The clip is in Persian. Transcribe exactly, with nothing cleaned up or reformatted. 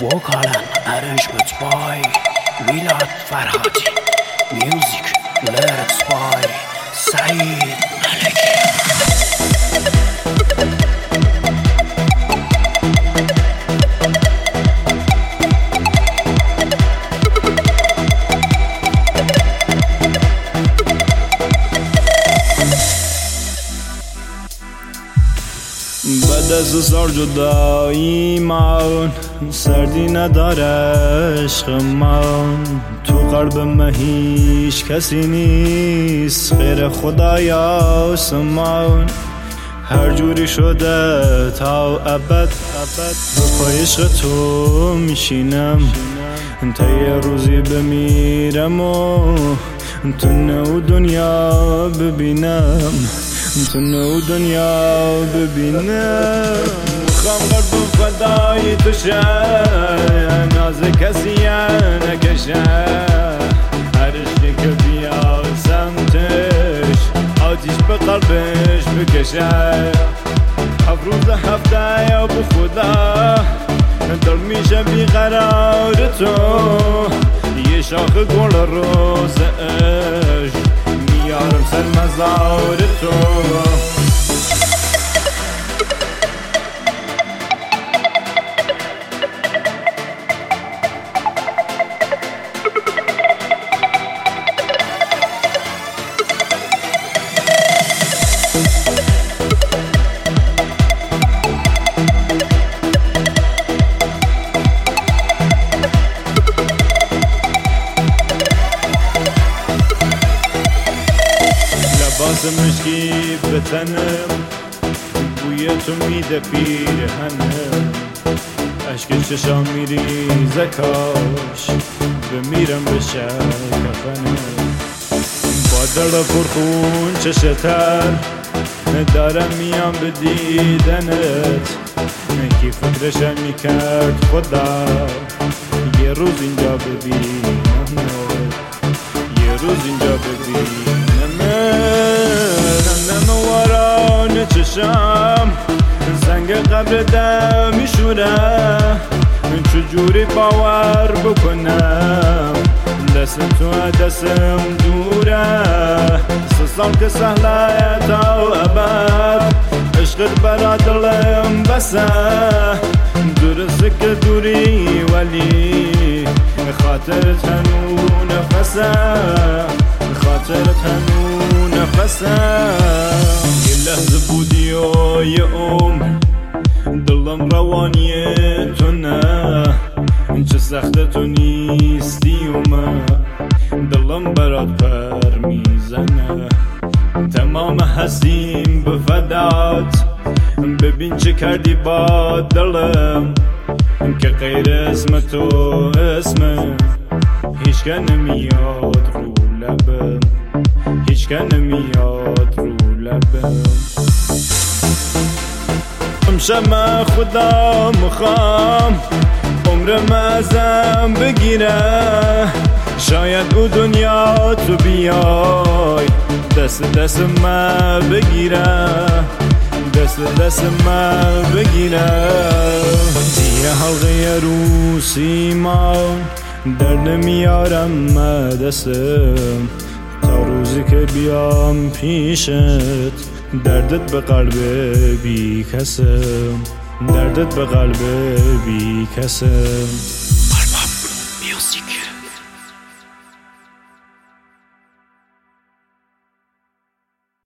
Vocal and arrangements by Milad Farhati. Music lyrics by Saeed Maleki. بعد از سال جدایی من سردی نداره عشق من، تو قلب من هیچ کسی نیست غیر خدایا آسمان. هر جوری شده تا ابد رو پای عشق تو میشینم، تا یه روزی بمیرم و تو نو دنیا ببینم، تو نو دنیا ببینم. میخوام قلبم فدای تو شه، ناز کسی نکشه، هر عشقی که بیاد سمتش آتیش به قلبش بکشه. هفت روز هفته یا به خدا دل میشه بیقرار تو، یه شاخ گل روز عشق میارم سر مزار تو. لباس مشکی به تنم، بوی تو میده پیرهنم، عشق چشام میریزه کاش بمیرم بشه کفنم. با دل پرخون چشتر دارم میام به دیدنت، کی فکرشم میکرد خدا یه روز اینجا ببینم، یه روز اینجا ببینم. نم واران چشم زنگ قبر دم میشوره، چجوری باور بکنم دست تو دستم دوره. سه سال که سهله تا ابد عشقت برا دلم بسه، درسته که دوری ولی خاطرت هنو نفسه، خاطرت هنو نفسه. یه لحظه بودی و یه عمر دلم روانیه تو نه، چه سخته تو نیستی و من دلم برات پر میزنه. تمام هستیم به فدات، ببین چه کردی با دلم که غیر اسم تو اسم هیچ که نمیاد رو لبم، هیچ که نمیاد رو لبم. امشب خدا مخوام عمر ازم بگیره، شاید او دنیا تو بیای دست دست من بگیره، دست دست من بگیره. یه حلقه رو سیمان درد میارم دستم، تا روزی که بیام پیشت دردت به قلب بی کسم، دردت به قلب بی کسم. Album Music